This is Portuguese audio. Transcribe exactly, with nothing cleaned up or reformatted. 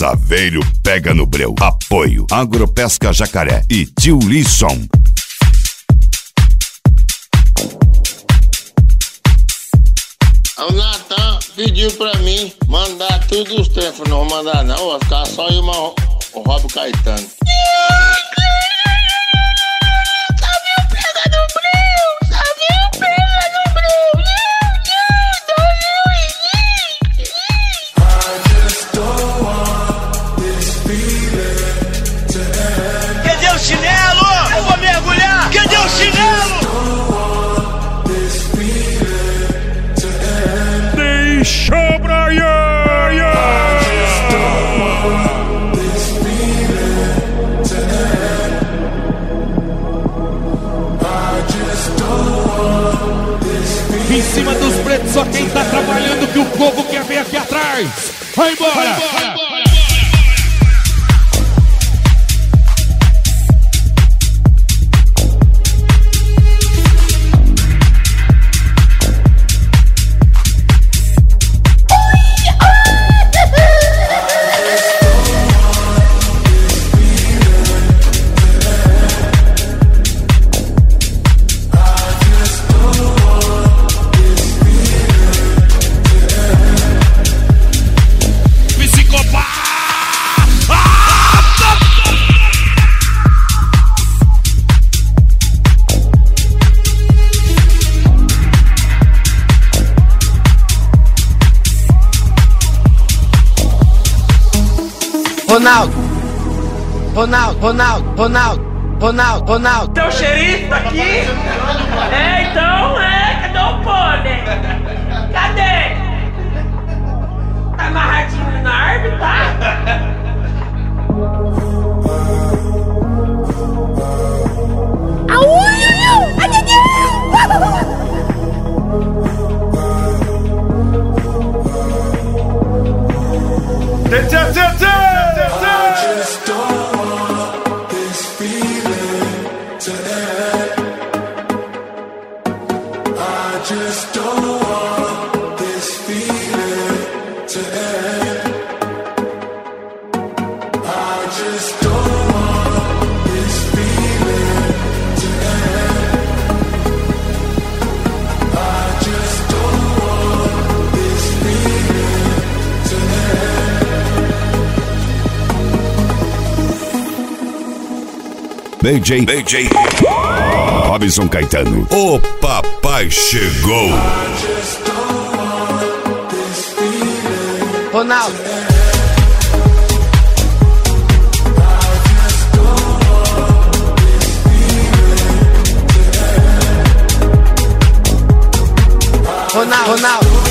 Saveiro pega no breu. Apoio Agropesca Jacaré e Tio Lisson. O Natan pediu pra mim mandar tudo os tempos, não vou mandar não, vai ficar só eu o Rob Caetano. Sabe o pega no breu, sabe o pega no breu. Cadê o chinelo? Eu vou mergulhar! Cadê o chinelo? Deixa pra yeah, yeah. Em cima dos pretos só quem tá trabalhando que o povo quer ver aqui atrás. Vai embora! Vai embora, vai embora. Ronaldo, Ronaldo, Ronaldo, Ronaldo, Ronaldo, Ronaldo. Teu xerife tá aqui? É, então, é, cadê o pônei? Cadê? Tá amarradinho na árvore, tá? B J, B J, Robson Caetano, o papai chegou. Ronaldo. Ronaldo, Ronaldo.